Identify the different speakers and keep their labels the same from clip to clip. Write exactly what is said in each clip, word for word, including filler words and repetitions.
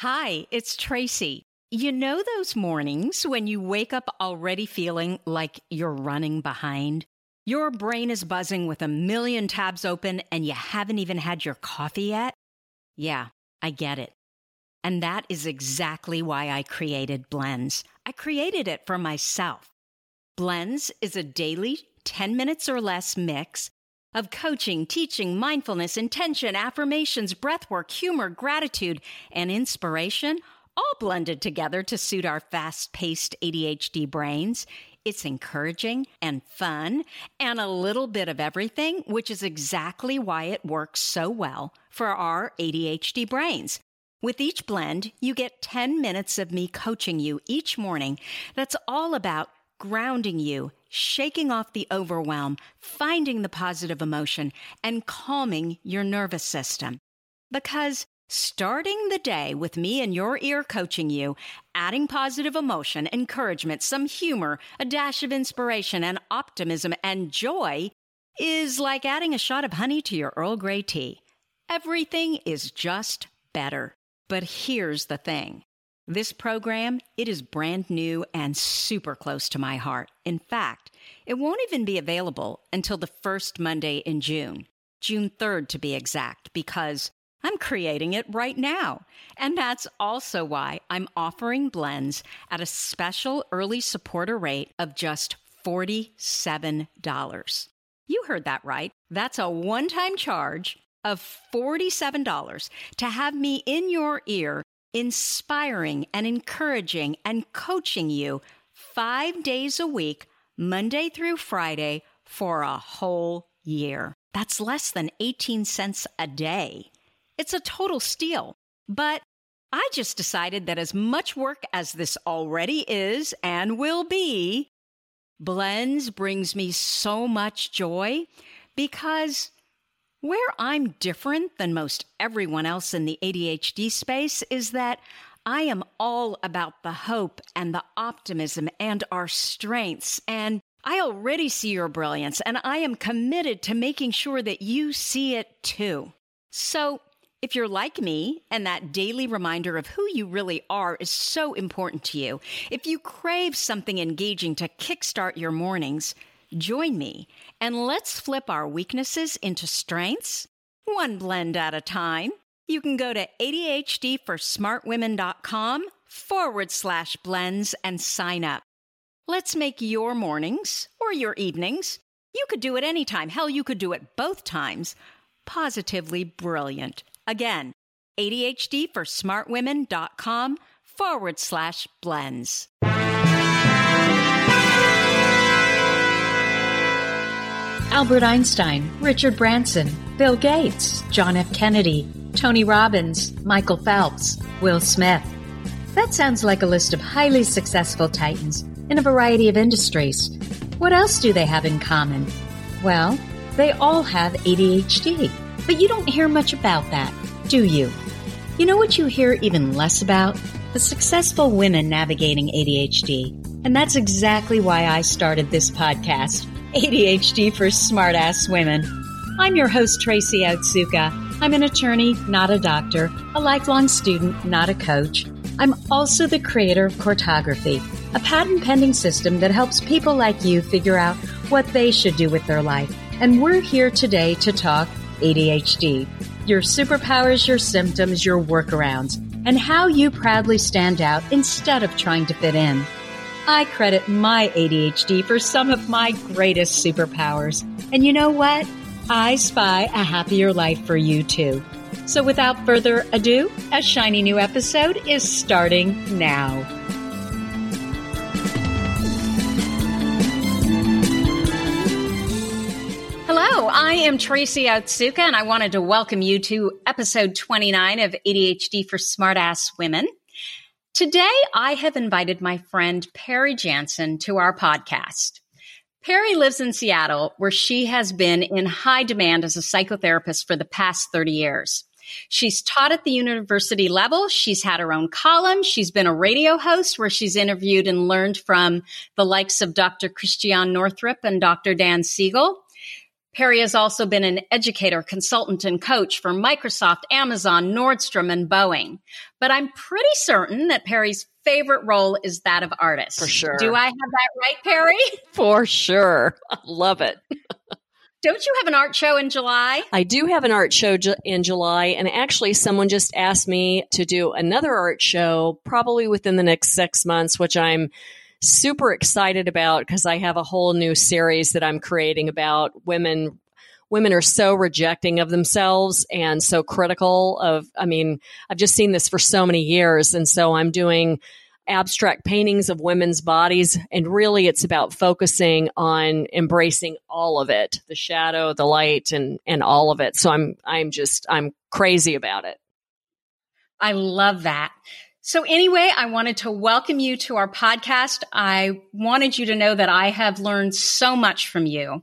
Speaker 1: Hi, it's Tracy. You know those mornings when you wake up already feeling like you're running behind? Your brain is buzzing with a million tabs open and you haven't even had your coffee yet? Yeah, I get it. And that is exactly why I created Blends. I created it for myself. Blends is a daily ten minutes or less mix of coaching, teaching, mindfulness, intention, affirmations, breathwork, humor, gratitude, and inspiration, all blended together to suit our fast-paced A D H D brains. It's encouraging and fun and a little bit of everything, which is exactly why it works so well for our A D H D brains. With each blend, you get ten minutes of me coaching you each morning that's all about grounding you, shaking off the overwhelm, finding the positive emotion, and calming your nervous system. Because starting the day with me in your ear coaching you, adding positive emotion, encouragement, some humor, a dash of inspiration, and optimism and joy is like adding a shot of honey to your Earl Grey tea. Everything is just better. But here's the thing. This program, it is brand new and super close to my heart. In fact, it won't even be available until the first Monday in June, June third to be exact, because I'm creating it right now. And that's also why I'm offering Blends at a special early supporter rate of just forty-seven dollars. You heard that right. That's a one-time charge of forty-seven dollars to have me in your ear, inspiring and encouraging and coaching you five days a week, Monday through Friday, for a whole year. That's less than eighteen cents a day. It's a total steal. But I just decided that as much work as this already is and will be, Blends brings me so much joy because where I'm different than most everyone else in the A D H D space is that I am all about the hope and the optimism and our strengths. And I already see your brilliance, and I am committed to making sure that you see it too. So if you're like me and that daily reminder of who you really are is so important to you, if you crave something engaging to kickstart your mornings, join me, and let's flip our weaknesses into strengths, one blend at a time. You can go to ADHDforsmartwomen.com forward slash blends and sign up. Let's make your mornings or your evenings, you could do it anytime, hell, you could do it both times, positively brilliant. Again, ADHDforsmartwomen.com forward slash blends.
Speaker 2: Albert Einstein, Richard Branson, Bill Gates, John F. Kennedy, Tony Robbins, Michael Phelps, Will Smith. That sounds like a list of highly successful titans in a variety of industries. What else do they have in common? Well, they all have A D H D, but you don't hear much about that, do you? You know what you hear even less about? The successful women navigating A D H D. And that's exactly why I started this podcast, A D H D for Smartass Women. I'm your host, Tracy Otsuka. I'm an attorney, not a doctor, a lifelong student, not a coach. I'm also the creator of Courtography, a patent-pending system that helps people like you figure out what they should do with their life. And we're here today to talk A D H D, your superpowers, your symptoms, your workarounds, and how you proudly stand out instead of trying to fit in. I credit my A D H D for some of my greatest superpowers. And you know what? I spy a happier life for you too. So without further ado, a shiny new episode is starting now.
Speaker 1: Hello, I am Tracy Otsuka, and I wanted to welcome you to episode twenty-nine of A D H D for Smartass Women. Today, I have invited my friend Perry Jansen to our podcast. Perry lives in Seattle, where she has been in high demand as a psychotherapist for the past thirty years. She's taught at the university level. She's had her own column. She's been a radio host where she's interviewed and learned from the likes of Doctor Christiane Northrup and Doctor Dan Siegel. Perry has also been an educator, consultant, and coach for Microsoft, Amazon, Nordstrom, and Boeing. But I'm pretty certain that Perry's favorite role is that of artist.
Speaker 3: For sure.
Speaker 1: Do I have that right, Perry?
Speaker 3: For sure. I love it.
Speaker 1: Don't you have an art show in July?
Speaker 3: I do have an art show ju- in July. And actually, someone just asked me to do another art show probably within the next six months, which I'm super excited about because I have a whole new series that I'm creating about women. Women are so rejecting of themselves and so critical of, I mean, I've just seen this for so many years. And so I'm doing abstract paintings of women's bodies. And really it's about focusing on embracing all of it, the shadow, the light, and, and all of it. So I'm, I'm just, I'm crazy about it.
Speaker 1: I love that. So anyway, I wanted to welcome you to our podcast. I wanted you to know that I have learned so much from you.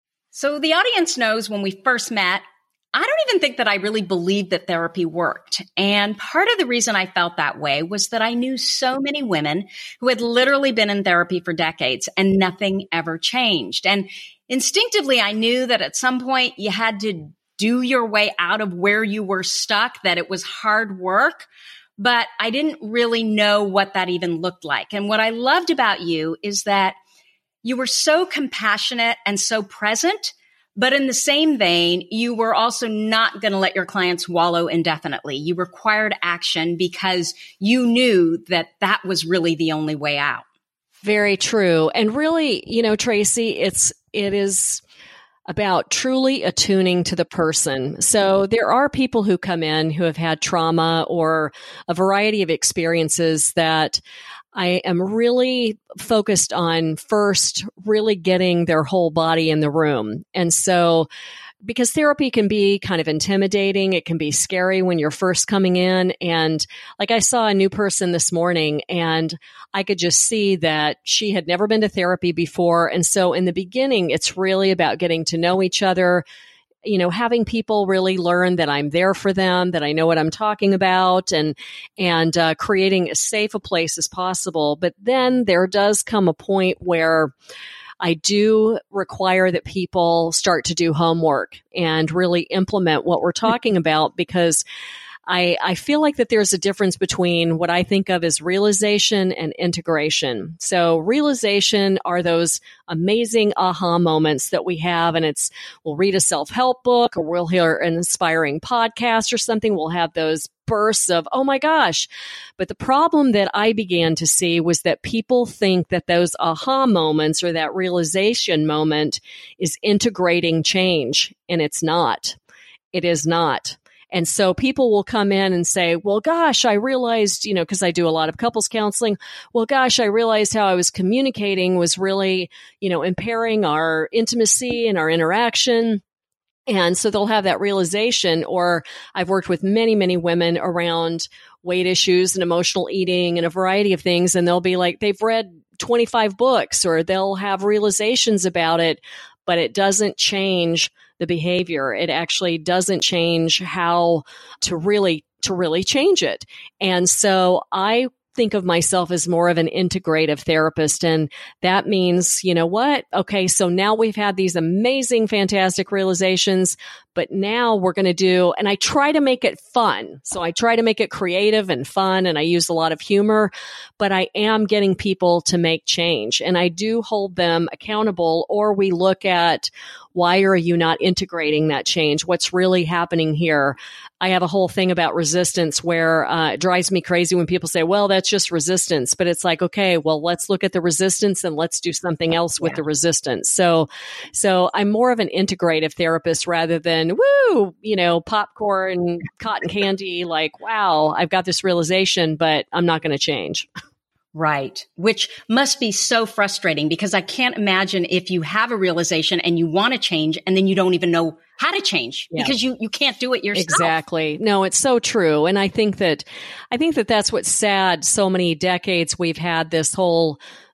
Speaker 1: So the audience knows when we first met, I don't even think that I really believed that therapy worked. And part of the reason I felt that way was that I knew so many women who had literally been in therapy for decades and nothing ever changed. And instinctively, I knew that at some point you had to do your way out of where you were stuck, that it was hard work. But I didn't really know what that even looked like. And what I loved about you is that you were so compassionate and so present, but in the same vein, you were also not going to let your clients wallow indefinitely. You required action because you knew that that was really the only way out.
Speaker 3: Very true. And really, you know, Tracy, it's, it is about truly attuning to the person. So there are people who come in who have had trauma or a variety of experiences that I am really focused on first really getting their whole body in the room. And so because therapy can be kind of intimidating, it can be scary when you're first coming in. And like I saw a new person this morning and I could just see that she had never been to therapy before. And so in the beginning, it's really about getting to know each other, you know, having people really learn that I'm there for them, that I know what I'm talking about, and and uh, creating as safe a place as possible. But then there does come a point where I do require that people start to do homework and really implement what we're talking about, because I, I feel like that there's a difference between what I think of as realization and integration. So realization are those amazing aha moments that we have, and it's, we'll read a self-help book or we'll hear an inspiring podcast or something. We'll have those bursts of, oh my gosh. But the problem that I began to see was that people think that those aha moments or that realization moment is integrating change, and it's not. It is not. And so people will come in and say, well, gosh, I realized, you know, because I do a lot of couples counseling. Well, gosh, I realized how I was communicating was really, you know, impairing our intimacy and our interaction. And so they'll have that realization. Or I've worked with many, many women around weight issues and emotional eating and a variety of things. And they'll be like, they've read twenty-five books, or they'll have realizations about it, but it doesn't change the behavior. It actually doesn't change how to really, to really change it. And so I think of myself as more of an integrative therapist. And that means, you know what? Okay, so now we've had these amazing, fantastic realizations, but now we're going to do, and I try to make it fun. So I try to make it creative and fun, and I use a lot of humor, but I am getting people to make change. And I do hold them accountable, or we look at, why are you not integrating that change? What's really happening here? I have a whole thing about resistance where uh, it drives me crazy when people say, well, that's just resistance. But it's like, okay, well, let's look at the resistance and let's do something else with yeah. the resistance. So, so I'm more of an integrative therapist rather than, woo, you know, popcorn, cotton candy, like, wow, I've got this realization, but I'm not going to change.
Speaker 1: Right. Which must be so frustrating, because I can't imagine if you have a realization and you want to change and then you don't even know how to change yeah. because you, you can't do it yourself.
Speaker 3: Exactly. No, it's so true. And I think that, I think that that's what's sad. So many decades we've had this whole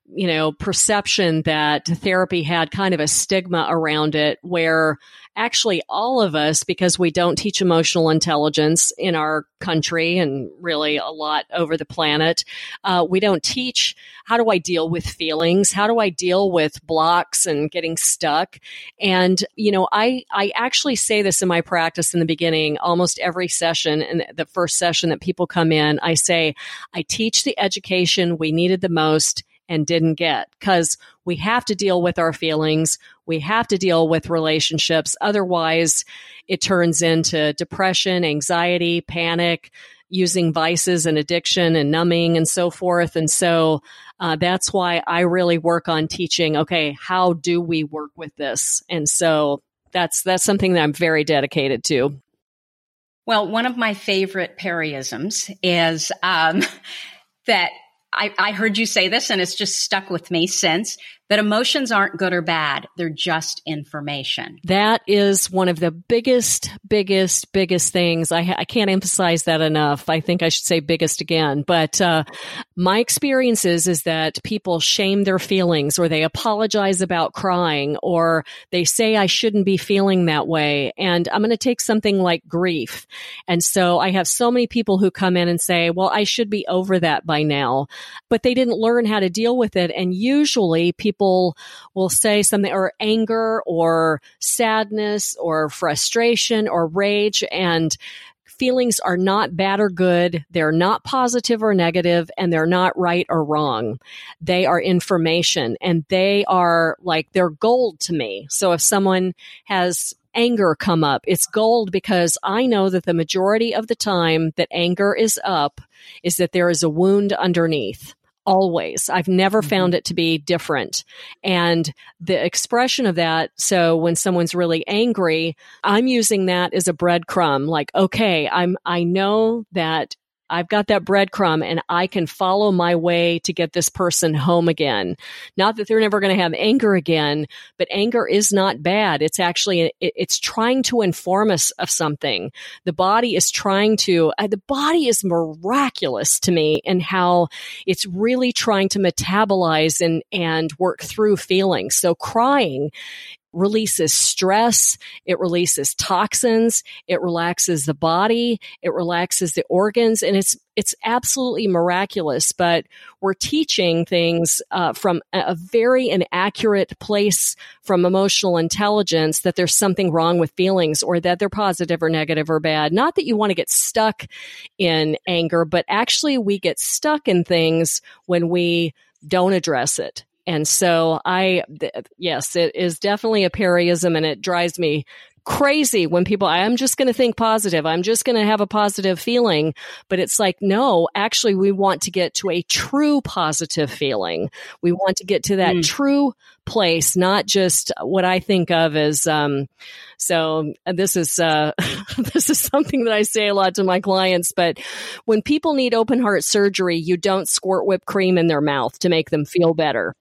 Speaker 3: you know, perception that therapy had kind of a stigma around it, where actually all of us, because we don't teach emotional intelligence in our country and really a lot over the planet, uh, we don't teach how do I deal with feelings? How do I deal with blocks and getting stuck? And, you know, I, I actually say this in my practice in the beginning, almost every session, and the first session that people come in, I say, I teach the education we needed the most and didn't get, because we have to deal with our feelings. We have to deal with relationships. Otherwise, it turns into depression, anxiety, panic, using vices and addiction and numbing and so forth. And so uh, that's why I really work on teaching, okay, how do we work with this? And so that's that's something that I'm very dedicated to.
Speaker 1: Well, one of my favorite Perryisms is um, that I, I heard you say this, and it's just stuck with me since, that emotions aren't good or bad. They're just information.
Speaker 3: That is one of the biggest, biggest, biggest things. I, I can't emphasize that enough. I think I should say biggest again. But uh, my experience is, is that people shame their feelings, or they apologize about crying, or they say I shouldn't be feeling that way. And I'm going to take something like grief. And so I have so many people who come in and say, well, I should be over that by now. But they didn't learn how to deal with it. And usually people People will say something, or anger or sadness or frustration or rage, and feelings are not bad or good. They're not positive or negative, and they're not right or wrong. They are information, and they are like, they're gold to me. So if someone has anger come up, it's gold, because I know that the majority of the time that anger is up is that there is a wound underneath. Always. I've never mm-hmm. found it to be different. And the expression of that, so when someone's really angry, I'm using that as a breadcrumb. Like, okay, I'm, I know that I've got that breadcrumb, and I can follow my way to get this person home again. Not that they're never going to have anger again, but anger is not bad. It's actually, it, it's trying to inform us of something. The body is trying to, uh, the body is miraculous to me in how it's really trying to metabolize and, and work through feelings. So crying releases stress, it releases toxins, it relaxes the body, it relaxes the organs, and it's it's absolutely miraculous. But we're teaching things uh, from a very inaccurate place from emotional intelligence, that there's something wrong with feelings, or that they're positive or negative or bad. Not that you want to get stuck in anger, but actually we get stuck in things when we don't address it. And so I, th- yes, it is definitely a Perryism, and it drives me crazy when people, I'm just going to think positive. I'm just going to have a positive feeling. But it's like, no, actually, we want to get to a true positive feeling. We want to get to that mm. true place, not just what I think of as, um, so this is, uh, this is something that I say a lot to my clients, but when people need open heart surgery, you don't squirt whipped cream in their mouth to make them feel better.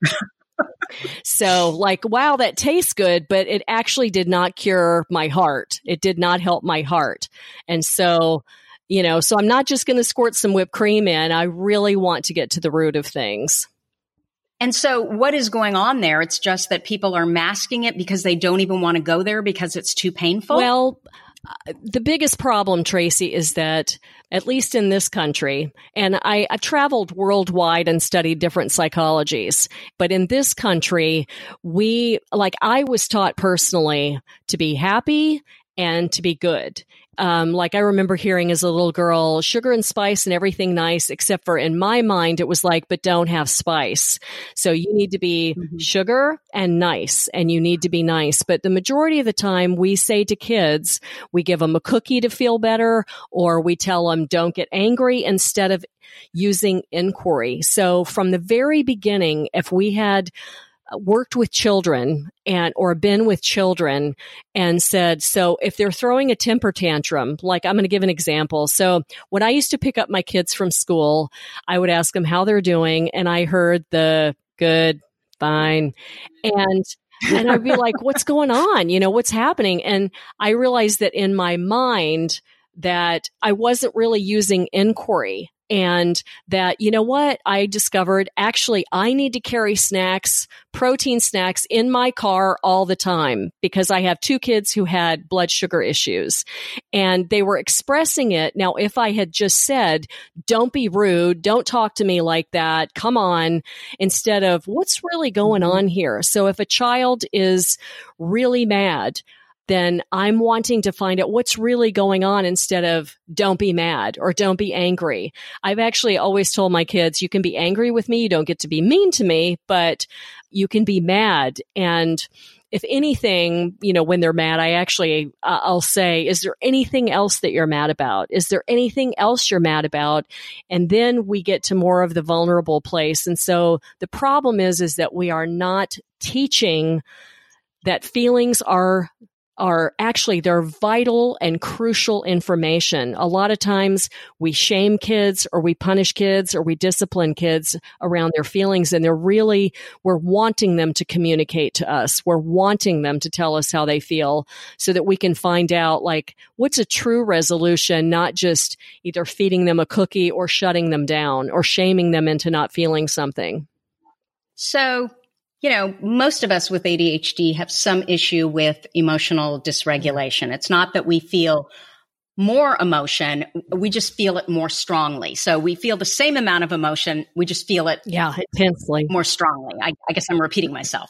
Speaker 3: So like, wow, that tastes good, but it actually did not cure my heart. It did not help my heart. And so, you know, so I'm not just going to squirt some whipped cream in. I really want to get to the root of things.
Speaker 1: And so what is going on there? It's just that people are masking it because they don't even want to go there because it's too painful?
Speaker 3: Well, the biggest problem, Tracy, is that, at least in this country, and I, I traveled worldwide and studied different psychologies, but in this country, we, like I was taught personally to be happy and to be good. Um, like I remember hearing as a little girl, sugar and spice and everything nice, except for in my mind, it was like, but don't have spice. So you need to be mm-hmm. sugar and nice, and you need to be nice. But the majority of the time we say to kids, we give them a cookie to feel better, or we tell them don't get angry instead of using inquiry. So from the very beginning, if we had worked with children and or been with children and said, so if they're throwing a temper tantrum, like I'm going to give an example. So when I used to pick up my kids from school, I would ask them how they're doing, and I heard the good, fine, and and I'd be like, what's going on? You know, what's happening? And I realized that in my mind that I wasn't really using inquiry. And that, you know what, I discovered actually I need to carry snacks, protein snacks in my car all the time because I have two kids who had blood sugar issues and they were expressing it. Now, if I had just said, don't be rude, don't talk to me like that, come on, instead of what's really going on here? So if a child is really mad, then I'm wanting to find out what's really going on instead of don't be mad or don't be angry. I've actually always told my kids, you can be angry with me. You don't get to be mean to me, but you can be mad. And if anything, you know, when they're mad, I actually, uh, I'll say, is there anything else that you're mad about? Is there anything else you're mad about? And then we get to more of the vulnerable place. And so the problem is, is that we are not teaching that feelings are are actually, they're vital and crucial information. A lot of times we shame kids or we punish kids or we discipline kids around their feelings. And they're really, we're wanting them to communicate to us. We're wanting them to tell us how they feel so that we can find out like what's a true resolution, not just either feeding them a cookie or shutting them down or shaming them into not feeling something.
Speaker 1: So, you know, most of us with A D H D have some issue with emotional dysregulation. It's not that we feel more emotion, we just feel it more strongly. So we feel the same amount of emotion, we just feel it
Speaker 3: yeah, intensely,
Speaker 1: more strongly. I, I guess I'm repeating myself.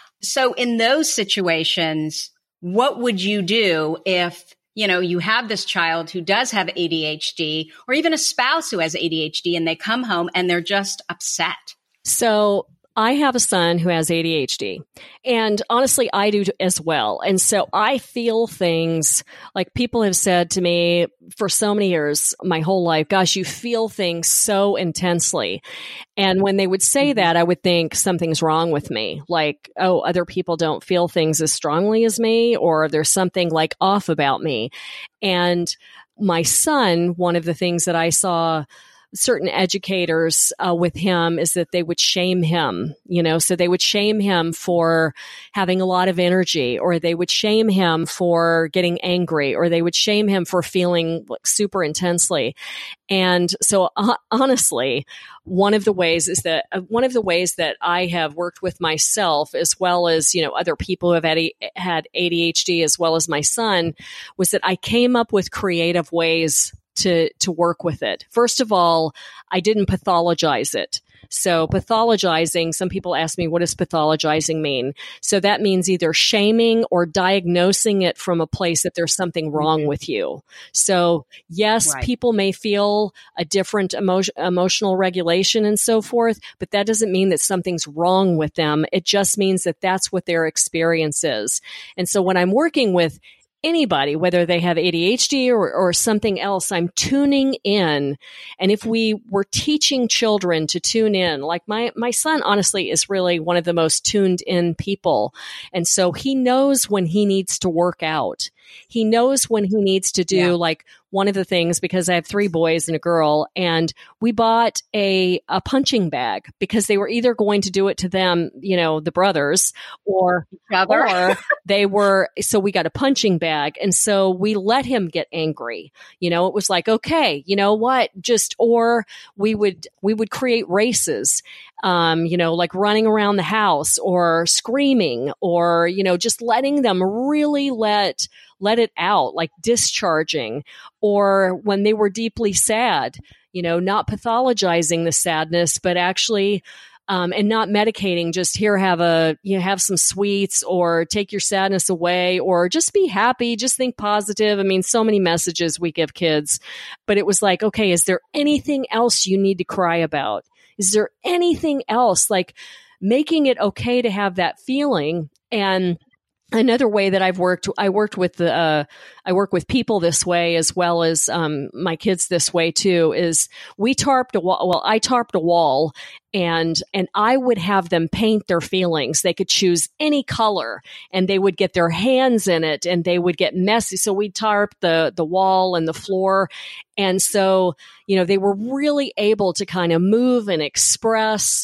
Speaker 1: So in those situations, what would you do if, you know, you have this child who does have A D H D or even a spouse who has A D H D and they come home and they're just upset?
Speaker 3: So I have a son who has A D H D, and honestly, I do as well. And so I feel things like people have said to me for so many years, my whole life, gosh, you feel things so intensely. And when they would say that, I would think something's wrong with me. Like, oh, other people don't feel things as strongly as me, or there's something like off about me. And my son, one of the things that I saw certain educators uh, with him is that they would shame him, you know, so they would shame him for having a lot of energy, or they would shame him for getting angry, or they would shame him for feeling like, super intensely. And so uh, honestly, one of the ways is that uh, one of the ways that I have worked with myself, as well as, you know, other people who have had, had A D H D, as well as my son, was that I came up with creative ways to, to work with it. First of all, I didn't pathologize it. So pathologizing, some people ask me, what does pathologizing mean? So that means either shaming or diagnosing it from a place that there's something wrong mm-hmm. with you. So yes, right. people may feel a different emo- emotional regulation and so forth, but that doesn't mean that something's wrong with them. It just means that that's what their experience is. And so when I'm working with anybody, whether they have A D H D or, or something else, I'm tuning in. And if we were teaching children to tune in, like my, my son, honestly, is really one of the most tuned in people. And so he knows when he needs to work out. He knows when he needs to do yeah. like one of the things, because I have three boys and a girl, and we bought a, a punching bag because they were either going to do it to them, you know, the brothers, or, or they were, so we got a punching bag. And so we let him get angry. You know, it was like, okay, you know what, just, or we would, we would create races, um, you know, like running around the house or screaming, or, you know, just letting them really let, let it out, like discharging, or when they were deeply sad, you know, not pathologizing the sadness, but actually, um, and not medicating, just here, have a, you know, have some sweets, or take your sadness away, or just be happy, just think positive. I mean, so many messages we give kids, but it was like, okay, is there anything else you need to cry about? Is there anything else, like making it okay to have that feeling? And another way that I've worked, I worked with the, uh, I work with people this way, as well as um, my kids this way too, is we tarped a wall. Well, I tarped a wall, and, and I would have them paint their feelings. They could choose any color, and they would get their hands in it, and they would get messy. So we tarped the, the wall and the floor. And so, you know, they were really able to kind of move and express.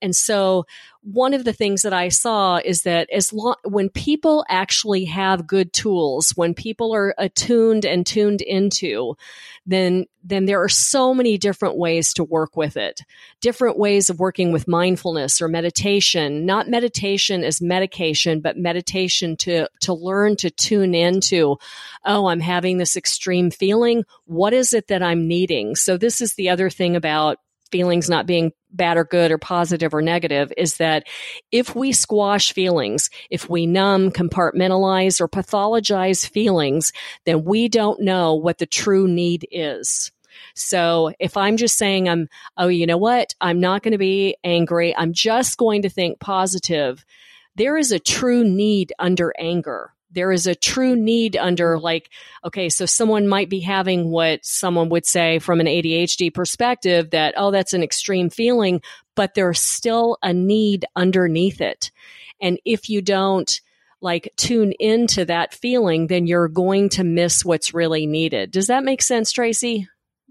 Speaker 3: And so one of the things that I saw is that as long, when people actually have good tools, when people are attuned and tuned into, then, then there are so many different ways to work with it. Different ways of working with mindfulness or meditation, not meditation as medication, but meditation to, to learn to tune into, oh, I'm having this extreme feeling. What is it that I'm needing? So this is the other thing about feelings not being bad or good or positive or negative, is that if we squash feelings, if we numb, compartmentalize, or pathologize feelings, then we don't know what the true need is. So if I'm just saying I'm, oh, you know what? I'm not going to be angry. I'm just going to think positive. There is a true need under anger. There is a true need under, like, okay, so someone might be having what someone would say from an A D H D perspective that, oh, that's an extreme feeling, but there's still a need underneath it. And if you don't like tune into that feeling, then you're going to miss what's really needed. Does that make sense, Tracy?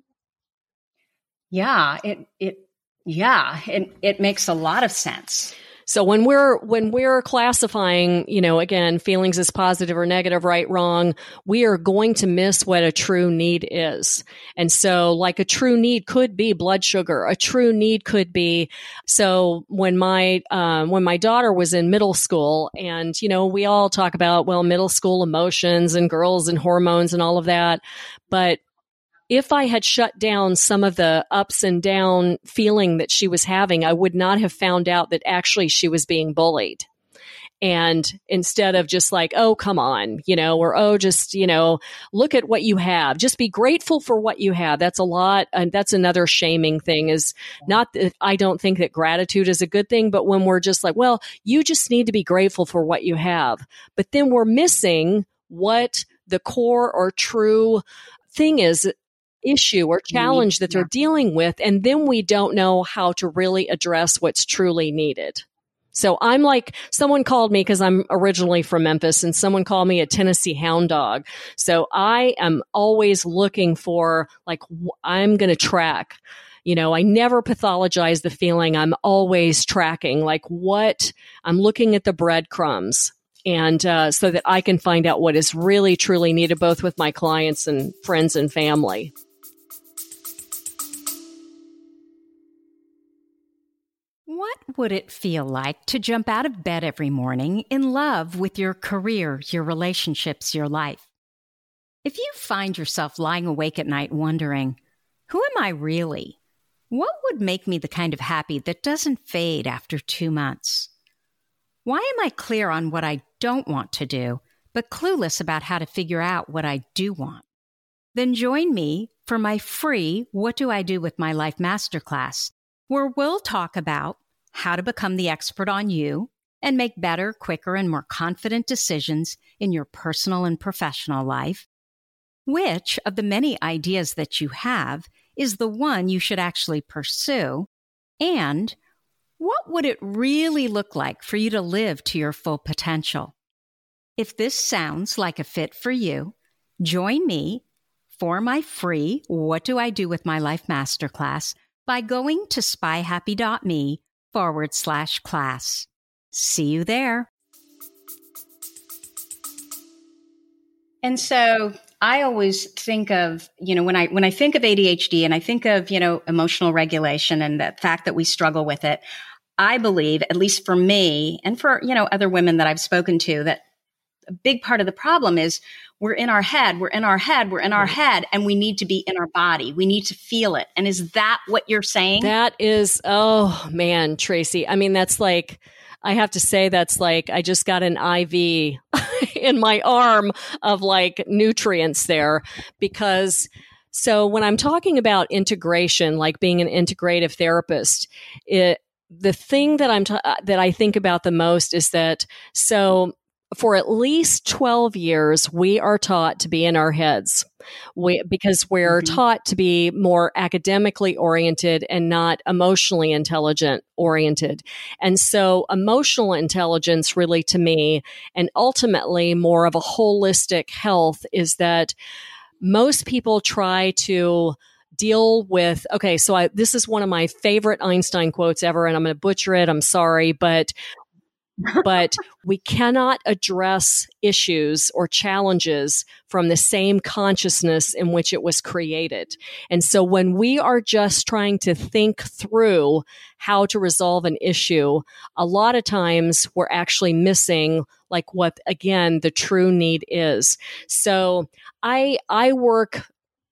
Speaker 1: Yeah, it, it, yeah, it, it makes a lot of sense.
Speaker 3: So when we're, when we're classifying, you know, again, feelings as positive or negative, right, wrong, we are going to miss what a true need is. And so like a true need could be blood sugar. A true need could be, so when my, um, when my daughter was in middle school, and, you know, we all talk about, well, middle school emotions and girls and hormones and all of that. But if I had shut down some of the ups and down feeling that she was having, I would not have found out that actually she was being bullied. And instead of just like, oh, come on, you know, or, oh, just, you know, look at what you have. Just be grateful for what you have. That's a lot. And that's another shaming thing, is not that I don't think that gratitude is a good thing, but when we're just like, well, you just need to be grateful for what you have. But then we're missing what the core or true thing is, issue or challenge that they're dealing with. And then we don't know how to really address what's truly needed. So I'm like, someone called me, because I'm originally from Memphis, and someone called me a Tennessee hound dog. So I am always looking for, like, I'm going to track. You know, I never pathologize the feeling. I'm always tracking, like, what I'm looking at the breadcrumbs. And uh, so that I can find out what is really, truly needed, both with my clients and friends and family.
Speaker 1: What would it feel like to jump out of bed every morning in love with your career, your relationships, your life? If you find yourself lying awake at night wondering, who am I really? What would make me the kind of happy that doesn't fade after two months? Why am I clear on what I don't want to do, but clueless about how to figure out what I do want? Then join me for my free What Do I Do with My Life Masterclass, where we'll talk about how to become the expert on you and make better, quicker, and more confident decisions in your personal and professional life. Which of the many ideas that you have is the one you should actually pursue? And what would it really look like for you to live to your full potential? If this sounds like a fit for you, join me for my free What Do I Do with My Life Masterclass by going to spyhappy.me forward slash class. See you there. And so I always think of, you know, when I when I think of A D H D and I think of, you know, emotional regulation and the fact that we struggle with it, I believe, at least for me and for, you know, other women that I've spoken to, that a big part of the problem is we're in our head, we're in our head, we're in our head, and we need to be in our body. We need to feel it. And is that what you're saying?
Speaker 3: That is, oh man, Tracy. I mean, that's like, I have to say that's like, I just got an I V in my arm of like nutrients there, because so when I'm talking about integration, like being an integrative therapist, it, the thing that I'm, t- that I think about the most is that, so for at least twelve years, we are taught to be in our heads, we, because we're mm-hmm. taught to be more academically oriented and not emotionally intelligent oriented. And so emotional intelligence really, to me, and ultimately more of a holistic health, is that most people try to deal with, okay, so I, this is one of my favorite Einstein quotes ever, and I'm going to butcher it. I'm sorry, but but we cannot address issues or challenges from the same consciousness in which it was created. And so when we are just trying to think through how to resolve an issue, a lot of times we're actually missing like what, again, the true need is. So I, I work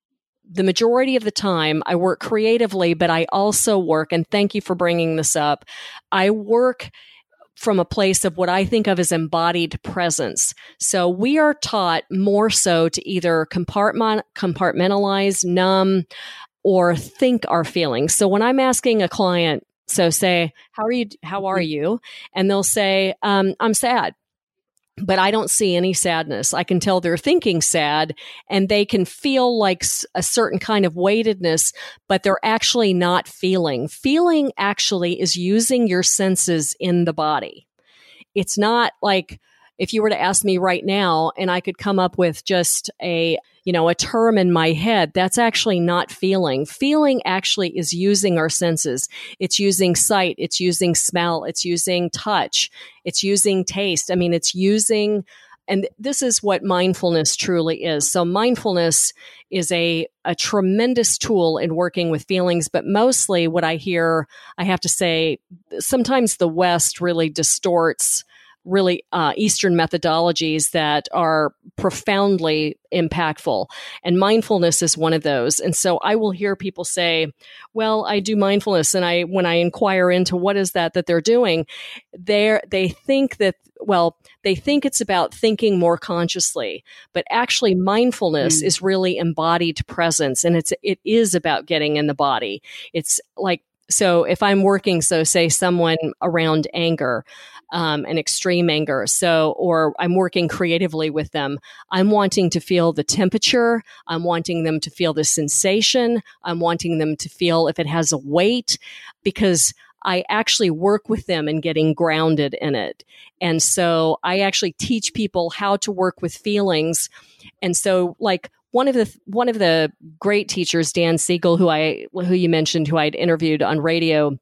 Speaker 3: the majority of the time, I work creatively, but I also work, and thank you for bringing this up, I work from a place of what I think of as embodied presence. So we are taught more so to either compartment, compartmentalize, numb, or think our feelings. So when I'm asking a client, so say, how are you, how are you? And they'll say, um, I'm sad. But I don't see any sadness. I can tell they're thinking sad, and they can feel like a certain kind of weightedness, but they're actually not feeling. Feeling actually is using your senses in the body. It's not like if you were to ask me right now and I could come up with just a, you know, a term in my head, that's actually not feeling. Feeling actually is using our senses. It's using sight. It's using smell. It's using touch. It's using taste. I mean, it's using, and this is what mindfulness truly is. So mindfulness is a, a tremendous tool in working with feelings, but mostly what I hear, I have to say, sometimes the West really distorts really uh, Eastern methodologies that are profoundly impactful. And mindfulness is one of those. And so I will hear people say, well, I do mindfulness. And I, when I inquire into what is that that they're doing, they're, they think that, well, they think it's about thinking more consciously, but actually mindfulness mm. is really embodied presence. And it's, it is about getting in the body. It's like, so if I'm working, so say someone around anger, um, an extreme anger, so, or I'm working creatively with them, I'm wanting to feel the temperature. I'm wanting them to feel the sensation. I'm wanting them to feel if it has a weight, because I actually work with them in getting grounded in it. And so I actually teach people how to work with feelings. And so like, One of the one of the great teachers, Dan Siegel, who I who you mentioned, who I'd interviewed on radio,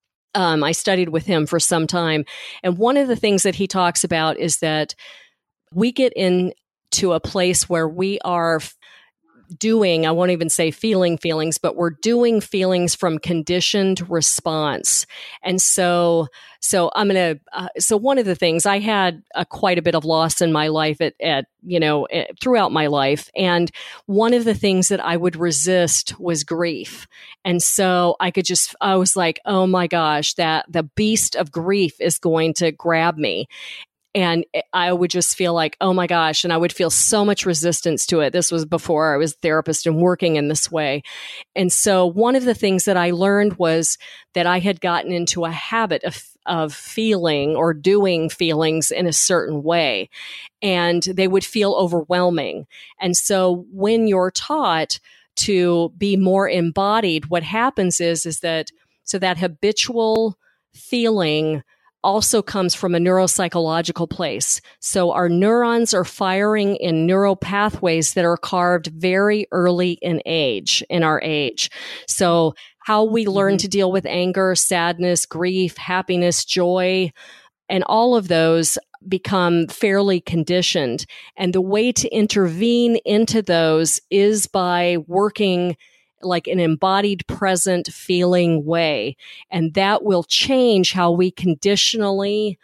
Speaker 3: um, I studied with him for some time, and one of the things that he talks about is that we get into a place where we are doing, I won't even say feeling feelings, but we're doing feelings from conditioned response. And so, so I'm going to, uh, so one of the things I had uh, quite a bit of loss in my life at, at, you know, at, throughout my life. And one of the things that I would resist was grief. And so I could just, I was like, oh my gosh, that the beast of grief is going to grab me. And I would just feel like, oh my gosh, and I would feel so much resistance to it. This was before I was a therapist and working in this way. And so one of the things that I learned was that I had gotten into a habit of, of feeling or doing feelings in a certain way, and they would feel overwhelming. And so when you're taught to be more embodied, what happens is, is that, so that habitual feeling also comes from a neuropsychological place. So our neurons are firing in neural pathways that are carved very early in age, in our age. So how we learn mm-hmm. to deal with anger, sadness, grief, happiness, joy, and all of those become fairly conditioned. And the way to intervene into those is by working like an embodied present feeling way. And that will change how we conditionally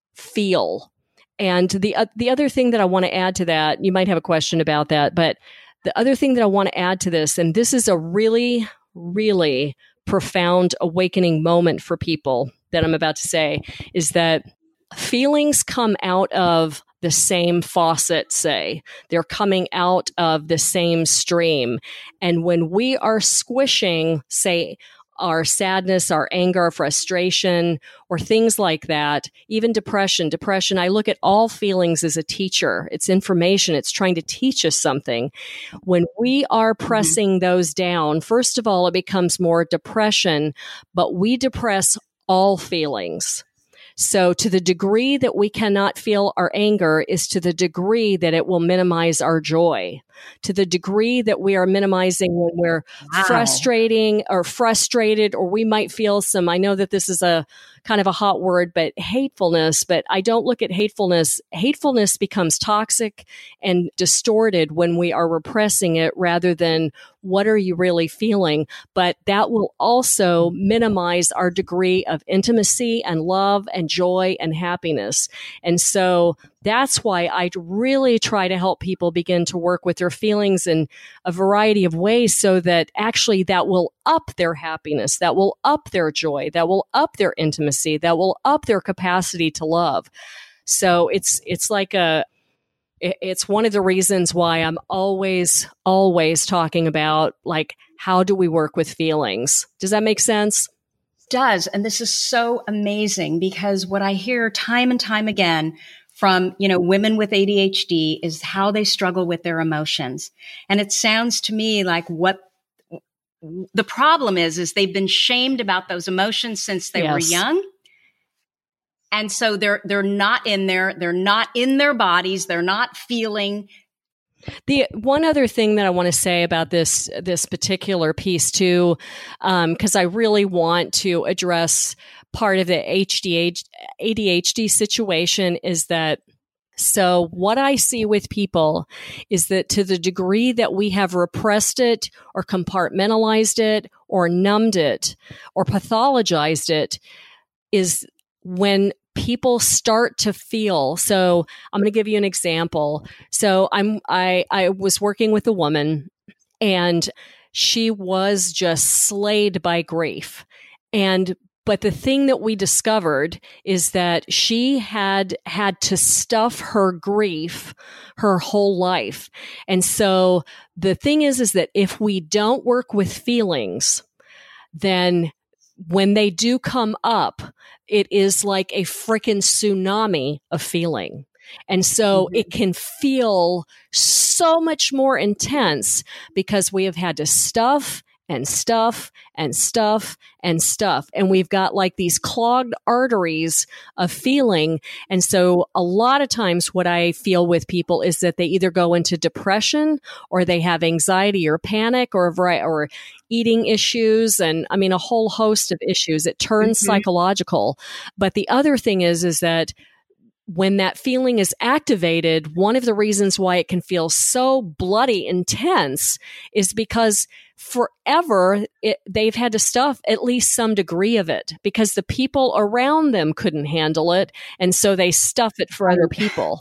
Speaker 3: feel. And the, uh, the other thing that I want to add to that, you might have a question about that, but the other thing that I want to add to this, and this is a really, really profound awakening moment for people that I'm about to say, is that feelings come out of the same faucet, say. They're coming out of the same stream. And when we are squishing, say, our sadness, our anger, our frustration, or things like that, even depression, depression, I look at all feelings as a teacher. It's information. It's trying to teach us something. When we are pressing mm-hmm. those down, first of all, it becomes more depression, but we depress all feelings. So to the degree that we cannot feel our anger is to the degree that it will minimize our joy. to the degree that we are minimizing when we're
Speaker 1: Wow.
Speaker 3: frustrating or frustrated, or we might feel some, I know that this is a kind of a hot word, but hatefulness, but I don't look at hatefulness. Hatefulness becomes toxic and distorted when we are repressing it rather than what are you really feeling? But that will also minimize our degree of intimacy and love and joy and happiness. And so that's why I really try to help people begin to work with their feelings in a variety of ways so that actually that will up their happiness, that will up their joy, that will up their intimacy, that will up their capacity to love. So it's it's like a it's one of the reasons why I'm always, always talking about, like, how do we work with feelings? Does that make sense?
Speaker 1: Does. And this is so amazing because what I hear time and time again from, you know, women with A D H D is how they struggle with their emotions. And it sounds to me like what the problem is, is they've been shamed about those emotions since they
Speaker 3: Yes.
Speaker 1: were young. And so they're, they're not in there. They're not in their bodies. They're not feeling.
Speaker 3: The one other thing that I want to say about this this particular piece too, because um, I really want to address part of the A D H D situation is that. So what I see with people is that to the degree that we have repressed it or compartmentalized it or numbed it or pathologized it is when people start to feel. So I'm going to give you an example. So I'm, I, I was working with a woman and she was just slayed by grief. And But the thing that we discovered is that she had had to stuff her grief her whole life. And so the thing is, is that if we don't work with feelings, then when they do come up, it is like a freaking tsunami of feeling. And so mm-hmm. it can feel so much more intense because we have had to stuff and stuff and stuff and stuff. And we've got like these clogged arteries of feeling. And so a lot of times what I feel with people is that they either go into depression or they have anxiety or panic or a variety, or eating issues. And I mean, a whole host of issues. It turns mm-hmm. psychological. But the other thing is, is that when that feeling is activated, one of the reasons why it can feel so bloody intense is because forever it, they've had to stuff at least some degree of it because the people around them couldn't handle it. And so they stuff it for other people.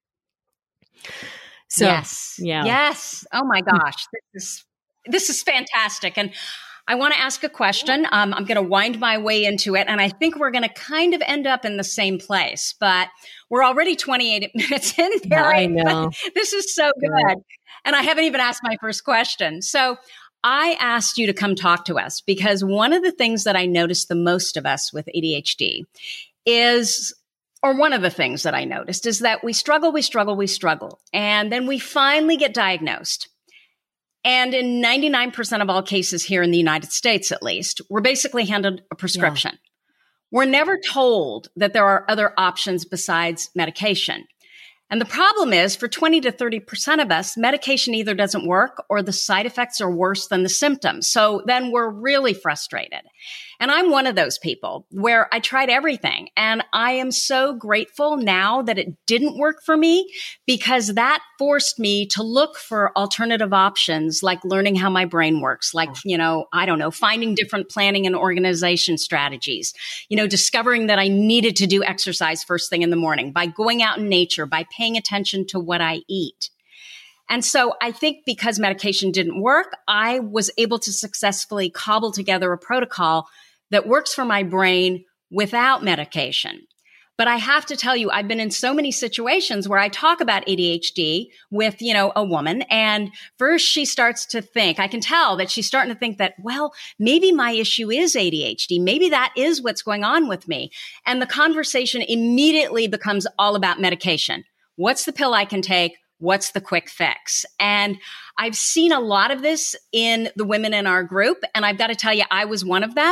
Speaker 3: So,
Speaker 1: yes.
Speaker 3: Yeah.
Speaker 1: Yes. Oh my gosh. This is, this is fantastic. And I want to ask a question. Um, I'm going to wind my way into it. And I think we're going to kind of end up in the same place, but we're already twenty-eight minutes in there.
Speaker 3: I know.
Speaker 1: This is so good. good. And I haven't even asked my first question. So I asked you to come talk to us because one of the things that I noticed the most of us with A D H D is, or one of the things that I noticed is that we struggle, we struggle, we struggle. And then we finally get diagnosed. And in ninety-nine percent of all cases here in the United States, at least, we're basically handed a prescription. Yeah. We're never told that there are other options besides medication. And the problem is for twenty to thirty percent of us, medication either doesn't work or the side effects are worse than the symptoms. So then we're really frustrated. And I'm one of those people where I tried everything. And I am so grateful now that it didn't work for me because that forced me to look for alternative options, like learning how my brain works, like, you know, I don't know, finding different planning and organization strategies, you know, discovering that I needed to do exercise first thing in the morning by going out in nature, by paying attention to what I eat. And so I think because medication didn't work, I was able to successfully cobble together a protocol that works for my brain without medication. But I have to tell you, I've been in so many situations where I talk about A D H D with, you know, a woman. And first she starts to think, I can tell that she's starting to think that, well, maybe my issue is A D H D. Maybe that is what's going on with me. And the conversation immediately becomes all about medication. What's the pill I can take? What's the quick fix? And I've seen a lot of this in the women in our group. And I've got to tell you, I was one of them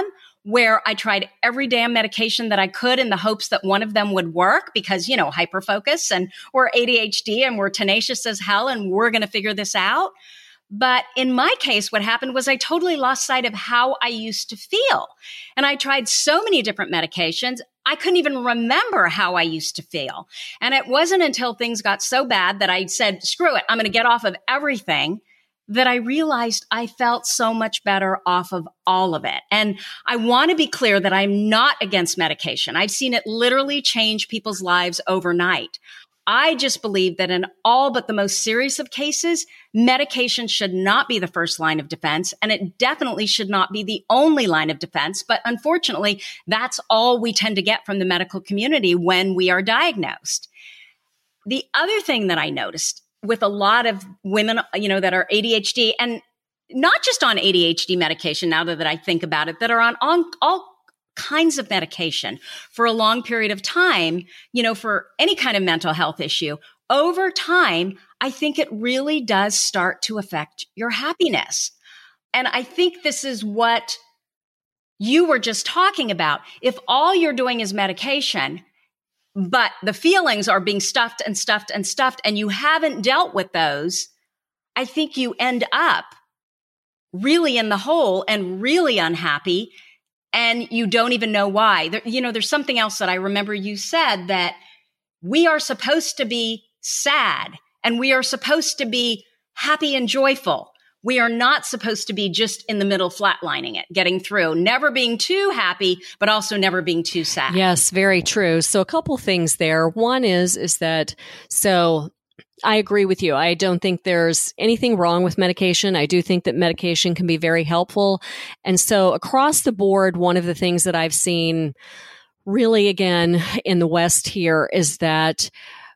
Speaker 1: where I tried every damn medication that I could in the hopes that one of them would work because, you know, hyperfocus and we're A D H D and we're tenacious as hell and we're going to figure this out. But in my case, what happened was I totally lost sight of how I used to feel. And I tried so many different medications. I couldn't even remember how I used to feel. And it wasn't until things got so bad that I said, screw it, I'm going to get off of everything, that I realized I felt so much better off of all of it. And I want to be clear that I'm not against medication. I've seen it literally change people's lives overnight. I just believe that in all but the most serious of cases, medication should not be the first line of defense, and it definitely should not be the only line of defense. But unfortunately, that's all we tend to get from the medical community when we are diagnosed. The other thing that I noticed with a lot of women, you know, that are A D H D, and not just on A D H D medication, now that I think about it, that are on, on all kinds of medication for a long period of time, you know, for any kind of mental health issue, over time, I think it really does start to affect your happiness. And I think this is what you were just talking about. If all you're doing is medication, but the feelings are being stuffed and stuffed and stuffed, and you haven't dealt with those, I think you end up really in the hole and really unhappy. And you don't even know why. There, you know, there's something else that I remember you said, that we are supposed to be sad and we are supposed to be happy and joyful. We are not supposed to be just in the middle, flatlining it, getting through, never being too happy, but also never being too sad.
Speaker 3: Yes, very true. So a couple things there. One is, is that, so I agree with you. I don't think there's anything wrong with medication. I do think that medication can be very helpful. And so across the board, one of the things that I've seen really again in the West here is that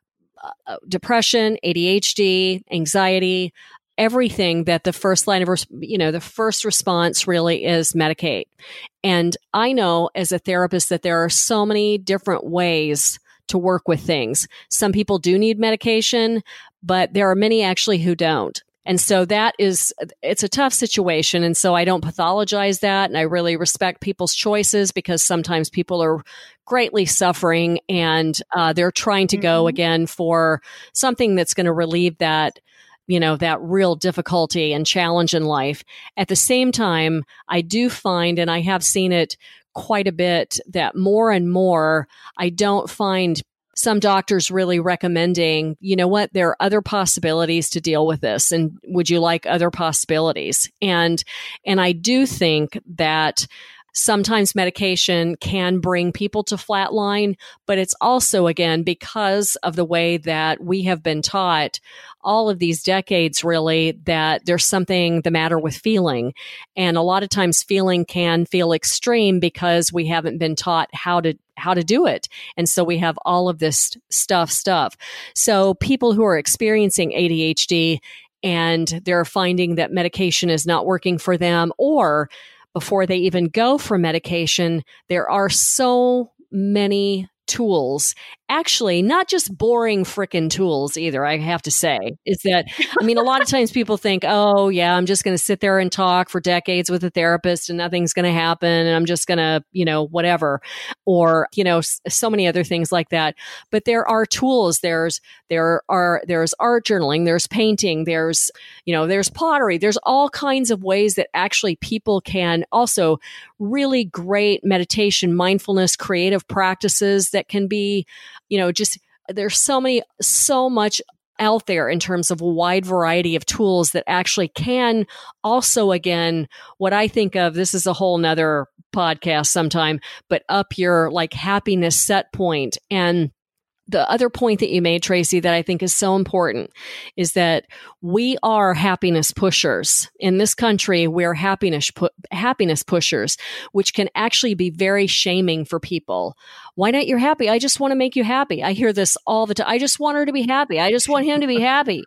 Speaker 3: uh, depression, A D H D, anxiety, everything that the first line of, you know, the first response really is medicate. And I know as a therapist that there are so many different ways to work with things. Some people do need medication, but there are many actually who don't. And so that is, it's a tough situation. And so I don't pathologize that. And I really respect people's choices because sometimes people are greatly suffering and uh, they're trying to mm-hmm. go again for something that's going to relieve that, you know, that real difficulty and challenge in life. At the same time, I do find, and I have seen it quite a bit, that more and more, I don't find some doctors really recommending, you know what, there are other possibilities to deal with this. And would you like other possibilities? And, and I do think that sometimes medication can bring people to flatline, but it's also, again, because of the way that we have been taught all of these decades, really, that there's something the matter with feeling. And a lot of times feeling can feel extreme because we haven't been taught how to how to do it. And so we have all of this stuff, stuff. So people who are experiencing A D H D and they're finding that medication is not working for them, or before they even go for medication, there are so many tools, actually not just boring frickin' tools either, I have to say, is that, I mean, a lot of times people think, oh yeah, I'm just going to sit there and talk for decades with a therapist and nothing's going to happen. And I'm just going to, you know, whatever, or, you know, s- so many other things like that. But there are tools. There's, there are, there's art journaling, there's painting, there's, you know, there's pottery, there's all kinds of ways that actually people can also really great meditation, mindfulness, creative practices that can be, you know, just there's so many, so much out there in terms of a wide variety of tools that actually can also, again, what I think of, this is a whole nother podcast sometime, but up your like happiness set point. And the other point that you made, Tracy, that I think is so important is that we are happiness pushers. In this country, we're happiness pu- happiness pushers, which can actually be very shaming for people. Why not you're happy? I just want to make you happy. I hear this all the time. I just want her to be happy. I just want him to be happy.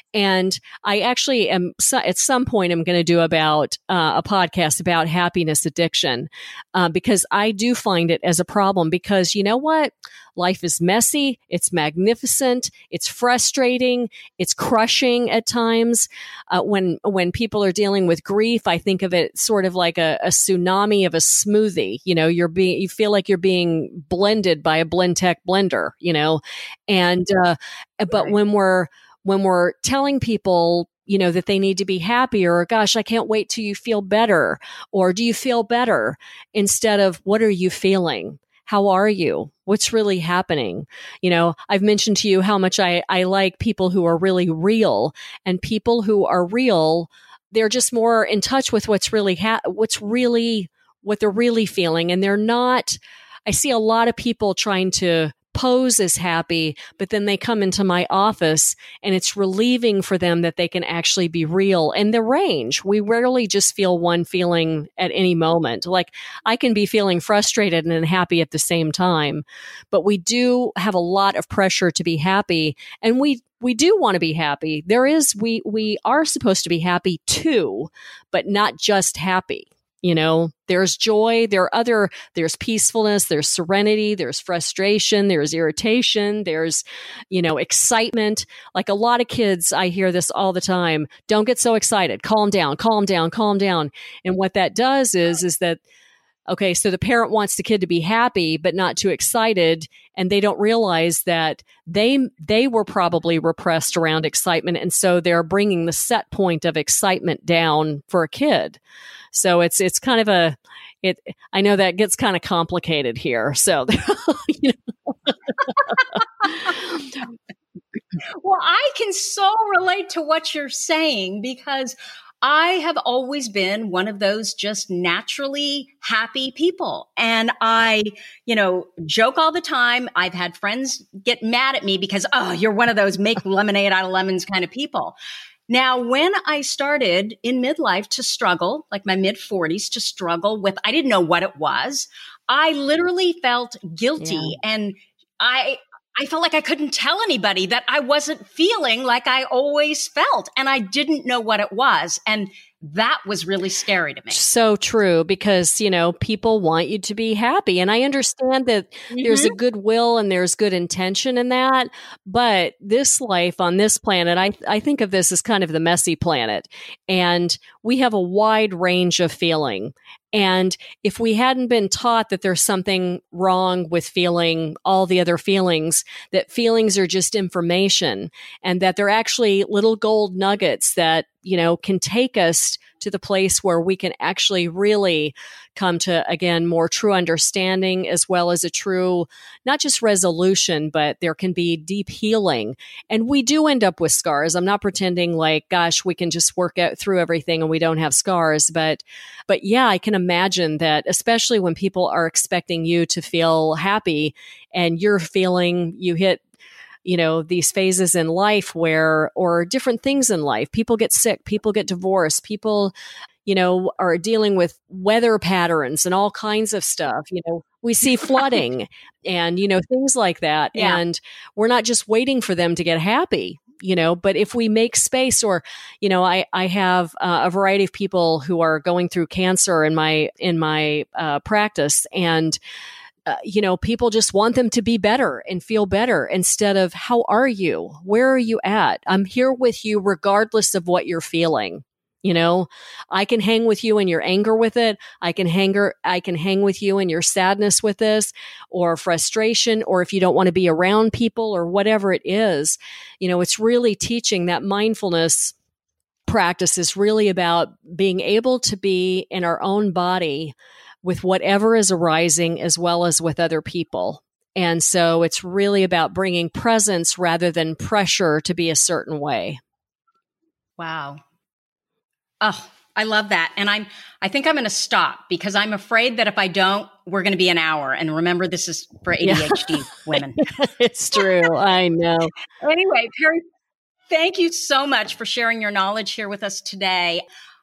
Speaker 3: And I actually am, so, at some point, I'm going to do about uh, a podcast about happiness addiction uh, because I do find it as a problem because you know what? Life is messy. It's magnificent. It's frustrating. It's crushing at times. Uh, when, when people are dealing with grief, I think of it sort of like a, a tsunami of a smoothie. You know, you're being, you feel like you're being blended by a Blendtec blender, you know, and, uh, but
Speaker 1: Right.
Speaker 3: when we're, when we're telling people, you know, that they need to be happy, or gosh, I can't wait till you feel better, or do you feel better, instead of what are you feeling? How are you? What's really happening? You know, I've mentioned to you how much I, I like people who are really real, and people who are real, they're just more in touch with what's really, ha- what's really, what they're really feeling. And they're not, I see a lot of people trying to pose as happy, but then they come into my office and it's relieving for them that they can actually be real. And the range, we rarely just feel one feeling at any moment. Like I can be feeling frustrated and happy at the same time, but we do have a lot of pressure to be happy. And we, we do want to be happy. There is, we, we are supposed to be happy too, but not just happy. You know, there's joy, there are other, there's peacefulness, there's serenity, there's frustration, there's irritation, there's, you know, excitement. Like a lot of kids, I hear this all the time. Don't get so excited. Calm down, calm down, calm down. And what that does is, is that, okay, so the parent wants the kid to be happy, but not too excited. And they don't realize that they, they were probably repressed around excitement. And so they're bringing the set point of excitement down for a kid. So it's, it's kind of a, it, I know that gets kind of complicated here. So, you know.
Speaker 1: Well, I can so relate to what you're saying, because I have always been one of those just naturally happy people. And I, you know, joke all the time. I've had friends get mad at me because, oh, you're one of those make lemonade out of lemons kind of people. Now, when I started in midlife to struggle, like my mid forties, to struggle with, I didn't know what it was. I literally felt guilty,
Speaker 3: Yeah.
Speaker 1: and I, I felt like I couldn't tell anybody that I wasn't feeling like I always felt, and I didn't know what it was. And that was really scary to me.
Speaker 3: So true, because, you know, people want you to be happy. And I understand that mm-hmm. there's a goodwill and there's good intention in that. But this life on this planet, I, I think of this as kind of the messy planet. And we have a wide range of feeling. And if we hadn't been taught that there's something wrong with feeling all the other feelings, that feelings are just information, and that they're actually little gold nuggets that, you know, can take us to the place where we can actually really come to, again, more true understanding, as well as a true, not just resolution, but there can be deep healing. And we do end up with scars. I'm not pretending like, gosh, we can just work out through everything and we don't have scars. But, but yeah, I can imagine that, especially when people are expecting you to feel happy and you're feeling, you hit you know, these phases in life where, or different things in life, people get sick, people get divorced, people, you know, are dealing with weather patterns and all kinds of stuff. You know, we see flooding and, you know, things like that.
Speaker 1: Yeah.
Speaker 3: And we're not just waiting for them to get happy, you know, but if we make space, or, you know, I, I have uh, a variety of people who are going through cancer in my, in my uh, practice, and Uh, you know, people just want them to be better and feel better, instead of, how are you? Where are you at? I'm here with you regardless of what you're feeling. You know, I can hang with you in your anger with it. I can hang, I can hang with you in your sadness with this, or frustration, or if you don't want to be around people, or whatever it is. You know, it's really teaching that mindfulness practice is really about being able to be in our own body with whatever is arising, as well as with other people. And so it's really about bringing presence rather than pressure to be a certain way.
Speaker 1: Wow. Oh, I love that. And I'm, I think I'm going to stop, because I'm afraid that if I don't, we're going to be an hour. And remember, this is for A D H D yeah. women.
Speaker 3: It's true. I know.
Speaker 1: Anyway, Perry, thank you so much for sharing your knowledge here with us today.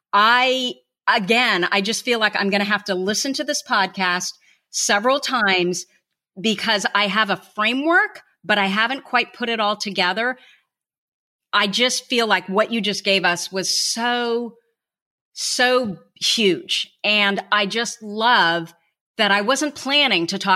Speaker 1: I, Again, I just feel like I'm going to have to listen to this podcast several times, because I have a framework, but I haven't quite put it all together. I just feel like what you just gave us was so, so huge. And I just love that I wasn't planning to talk about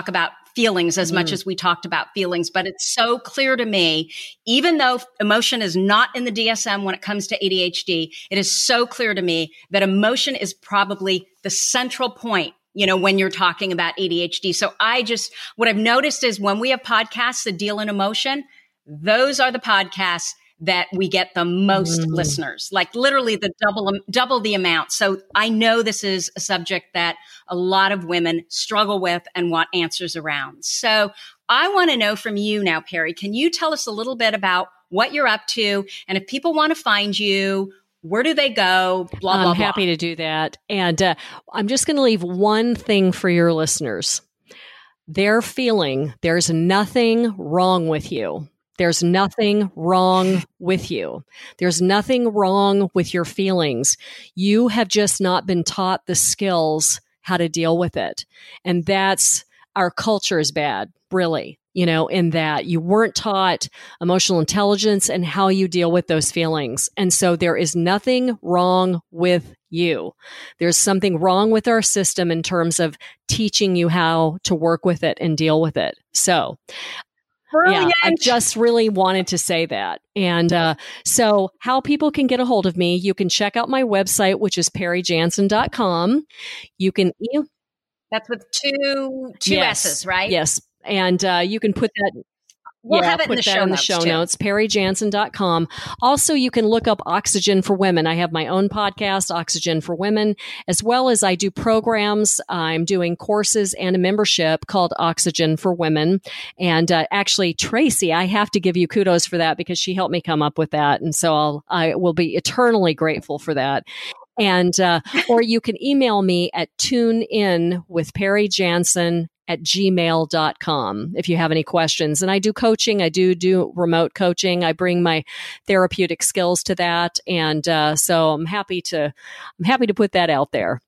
Speaker 1: feelings as mm. much as we talked about feelings, but it's so clear to me, even though emotion is not in the D S M when it comes to A D H D, it is so clear to me that emotion is probably the central point, you know, when you're talking about A D H D. So I just, what I've noticed is when we have podcasts that deal in emotion, those are the podcasts that we get the most mm. listeners, like literally the double, double the amount. So I know this is a subject that a lot of women struggle with and want answers around. So I want to know from you now, Perry, can you tell us a little bit about what you're up to? And if people want to find you, where do they go? Blah, blah, blah.
Speaker 3: I'm happy to do that. And uh, I'm just going to leave one thing for your listeners. They're feeling there's nothing wrong with you. There's nothing wrong with you. There's nothing wrong with your feelings. You have just not been taught the skills how to deal with it. And that's, our culture is bad, really, you know, in that you weren't taught emotional intelligence and how you deal with those feelings. And so there is nothing wrong with you. There's something wrong with our system in terms of teaching you how to work with it and deal with it. So
Speaker 1: Brilliant.
Speaker 3: Yeah, I just really wanted to say that. And uh, so how people can get a hold of me, you can check out my website, which is perry jansen dot com. You can... E-
Speaker 1: That's with two, two
Speaker 3: yes,
Speaker 1: S's, right?
Speaker 3: Yes. And uh, you can put that...
Speaker 1: We'll
Speaker 3: yeah,
Speaker 1: have it
Speaker 3: put
Speaker 1: in the
Speaker 3: that
Speaker 1: show
Speaker 3: in the
Speaker 1: notes,
Speaker 3: show
Speaker 1: too.
Speaker 3: notes, perry jansen dot com. Also, you can look up Oxygen for Women. I have my own podcast, Oxygen for Women, as well as I do programs. I'm doing courses and a membership called Oxygen for Women. And uh, actually, Tracy, I have to give you kudos for that because she helped me come up with that. And so I'll, I will be eternally grateful for that. And, uh, or you can email me at tune in with Perry Jansen at gmail dot com if you have any questions. And I do coaching. I do do remote coaching. I bring my therapeutic skills to that. And uh, so I'm happy to, I'm happy to put that out there.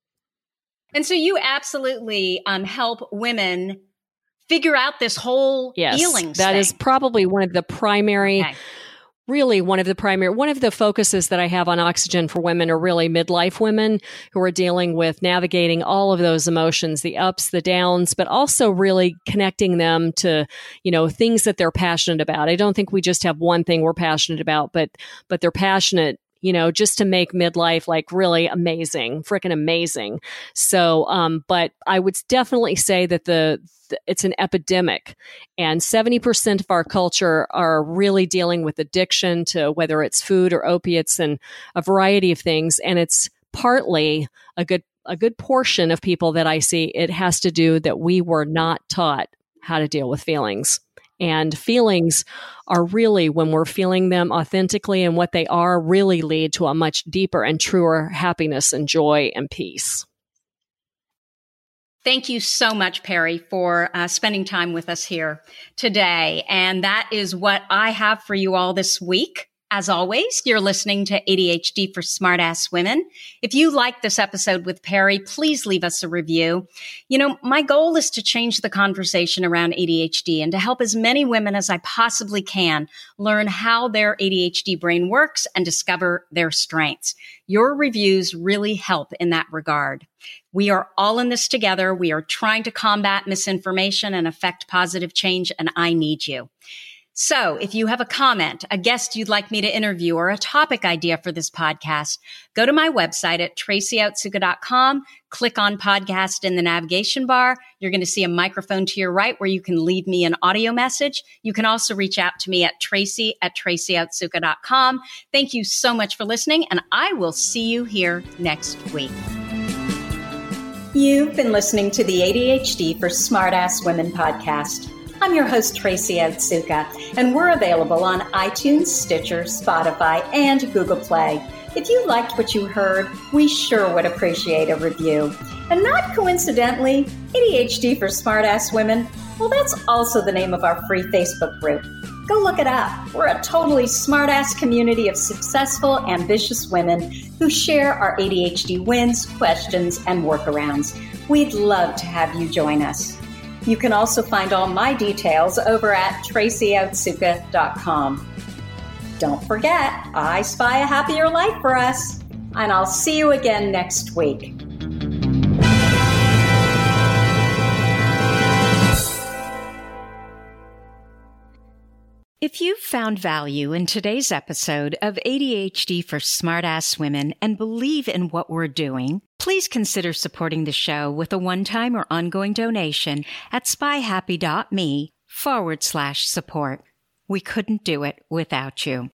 Speaker 1: And so you absolutely um, help women figure out this whole
Speaker 3: yes,
Speaker 1: feelings
Speaker 3: that
Speaker 1: thing.
Speaker 3: is probably one of the primary
Speaker 1: Okay.
Speaker 3: Really, one of the primary, one of the focuses that I have on Oxygen for Women are really midlife women who are dealing with navigating all of those emotions, the ups, the downs, but also really connecting them to, you know, things that they're passionate about. I don't think we just have one thing we're passionate about, but, but they're passionate, you know, just to make midlife like really amazing, freaking amazing. So, um, but I would definitely say that the, the it's an epidemic, and seventy percent of our culture are really dealing with addiction to whether it's food or opiates and a variety of things. And it's partly a good, a good portion of people that I see, it has to do that we were not taught how to deal with feelings. And feelings are really, when we're feeling them authentically and what they are, really lead to a much deeper and truer happiness and joy and peace.
Speaker 1: Thank you so much, Perry, for uh, spending time with us here today. And that is what I have for you all this week. As always, you're listening to A D H D for Smartass Women. If you like this episode with Perry, please leave us a review. You know, my goal is to change the conversation around A D H D and to help as many women as I possibly can learn how their A D H D brain works and discover their strengths. Your reviews really help in that regard. We are all in this together. We are trying to combat misinformation and affect positive change, and I need you. So if you have a comment, a guest you'd like me to interview, or a topic idea for this podcast, go to my website at tracy otsuka dot com, click on podcast in the navigation bar. You're going to see a microphone to your right where you can leave me an audio message. You can also reach out to me at tracy at tracy otsuka dot com. Thank you so much for listening, and I will see you here next week. You've been listening to the A D H D for Smartass Women podcast. I'm your host, Tracy Otsuka, and we're available on iTunes, Stitcher, Spotify, and Google Play. If you liked what you heard, we sure would appreciate a review. And not coincidentally, A D H D for Smartass Women, well, that's also the name of our free Facebook group. Go look it up. We're a totally smartass community of successful, ambitious women who share our A D H D wins, questions, and workarounds. We'd love to have you join us. You can also find all my details over at tracy otsuka dot com. Don't forget, I spy a happier life for us, and I'll see you again next week. If you've found value in today's episode of A D H D for Smartass Women and believe in what we're doing, please consider supporting the show with a one-time or ongoing donation at spyhappy.me forward slash support. We couldn't do it without you.